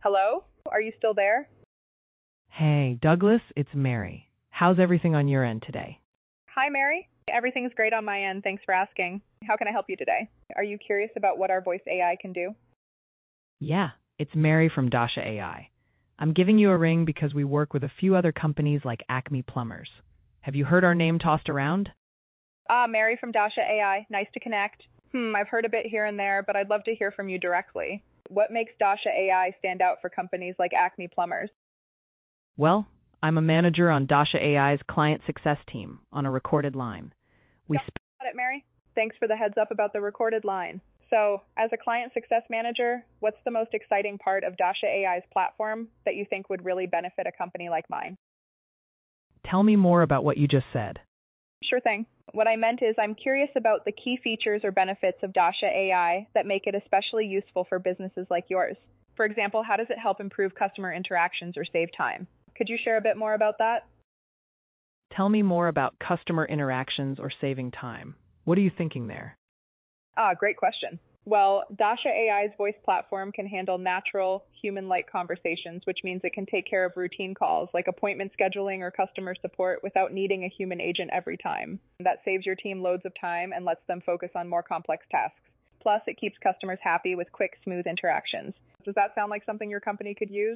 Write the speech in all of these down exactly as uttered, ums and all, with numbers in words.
Hello? Are you still there? Hey, Douglas, it's Mary. How's everything on your end today? Hi, Mary. Everything's great on my end. Thanks for asking. How can I help you today? Are you curious about what our voice A I can do? Yeah, it's Mary from Dasha A I. I'm giving you a ring because we work with a few other companies like Acme Plumbers. Have you heard our name tossed around? Ah, Mary from Dasha A I. Nice to connect. Hmm, I've heard a bit here and there, but I'd love to hear from you directly. What makes Dasha A I stand out for companies like Acme Plumbers? Well, I'm a manager on Dasha A I's client success team on a recorded line. We sp- Got it, Mary. Thanks for the heads up about the recorded line. So, as a client success manager, what's the most exciting part of Dasha A I's platform that you think would really benefit a company like mine? Tell me more about what you just said. Sure thing. What I meant is I'm curious about the key features or benefits of Dasha A I that make it especially useful for businesses like yours. For example, how does it help improve customer interactions or save time? Could you share a bit more about that? Tell me more about customer interactions or saving time. What are you thinking there? Ah, great question. Well, Dasha A I's voice platform can handle natural, human-like conversations, which means it can take care of routine calls like appointment scheduling or customer support without needing a human agent every time. That saves your team loads of time and lets them focus on more complex tasks. Plus, it keeps customers happy with quick, smooth interactions. Does that sound like something your company could use?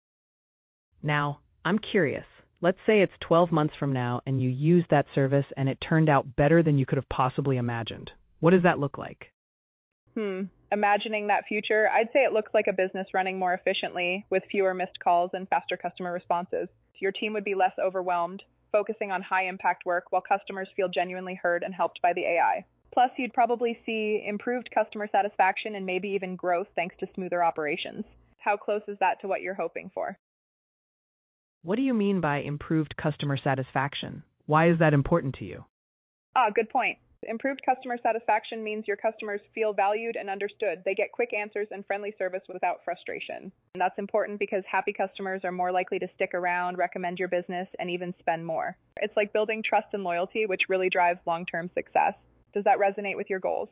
Now, I'm curious. Let's say it's twelve months from now and you used that service and it turned out better than you could have possibly imagined. What does that look like? Hmm. Imagining that future, I'd say it looks like a business running more efficiently with fewer missed calls and faster customer responses. Your team would be less overwhelmed, focusing on high impact work while customers feel genuinely heard and helped by the A I. Plus, you'd probably see improved customer satisfaction and maybe even growth thanks to smoother operations. How close is that to what you're hoping for? What do you mean by improved customer satisfaction? Why is that important to you? Ah, good point. Improved customer satisfaction means your customers feel valued and understood. They get quick answers and friendly service without frustration. And that's important because happy customers are more likely to stick around, recommend your business, and even spend more. It's like building trust and loyalty, which really drives long-term success. Does that resonate with your goals?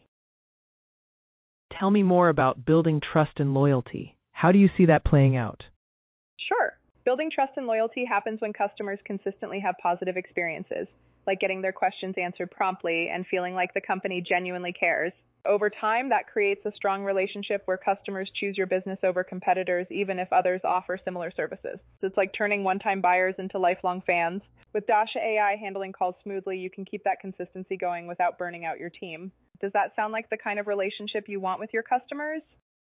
Tell me more about building trust and loyalty. How do you see that playing out? Sure. Building trust and loyalty happens when customers consistently have positive experiences, like getting their questions answered promptly and feeling like the company genuinely cares. Over time, that creates a strong relationship where customers choose your business over competitors, even if others offer similar services. So it's like turning one-time buyers into lifelong fans. With Dasha A I handling calls smoothly, you can keep that consistency going without burning out your team. Does that sound like the kind of relationship you want with your customers?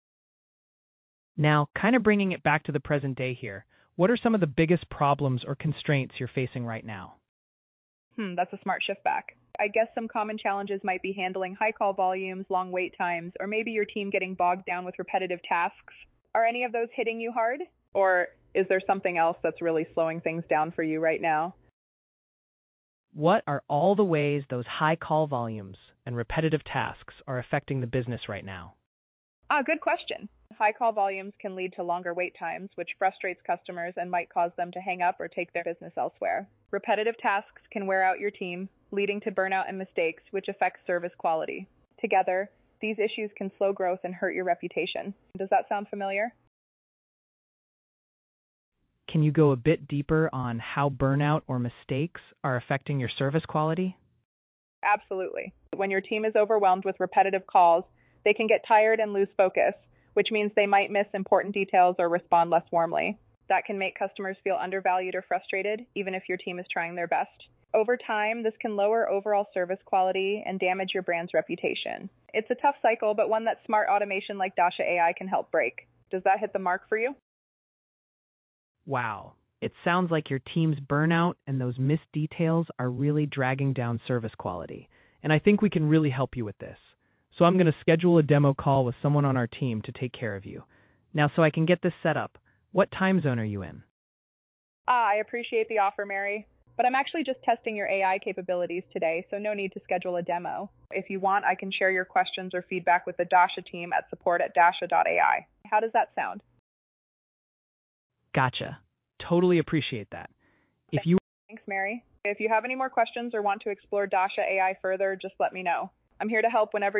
Now, kind of bringing it back to the present day here, what are some of the biggest problems or constraints you're facing right now? Hmm, that's a smart shift back. I guess some common challenges might be handling high call volumes, long wait times, or maybe your team getting bogged down with repetitive tasks. Are any of those hitting you hard? Or is there something else that's really slowing things down for you right now? What are all the ways those high call volumes and repetitive tasks are affecting the business right now? Ah, good question. High call volumes can lead to longer wait times, which frustrates customers and might cause them to hang up or take their business elsewhere. Repetitive tasks can wear out your team, leading to burnout and mistakes, which affects service quality. Together, these issues can slow growth and hurt your reputation. Does that sound familiar? Can you go a bit deeper on how burnout or mistakes are affecting your service quality? Absolutely. When your team is overwhelmed with repetitive calls, they can get tired and lose focus, which means they might miss important details or respond less warmly. That can make customers feel undervalued or frustrated, even if your team is trying their best. Over time, this can lower overall service quality and damage your brand's reputation. It's a tough cycle, but one that smart automation like Dasha A I can help break. Does that hit the mark for you? Wow. It sounds like your team's burnout and those missed details are really dragging down service quality. And I think we can really help you with this. So I'm going to schedule a demo call with someone on our team to take care of you. Now, so I can get this set up, what time zone are you in? Ah, I appreciate the offer, Mary, but I'm actually just testing your A I capabilities today, so no need to schedule a demo. If you want, I can share your questions or feedback with the Dasha team at support at dasha dot A I. How does that sound? Gotcha. Totally appreciate that. If you Thanks, Mary. If you have any more questions or want to explore Dasha A I further, just let me know. I'm here to help whenever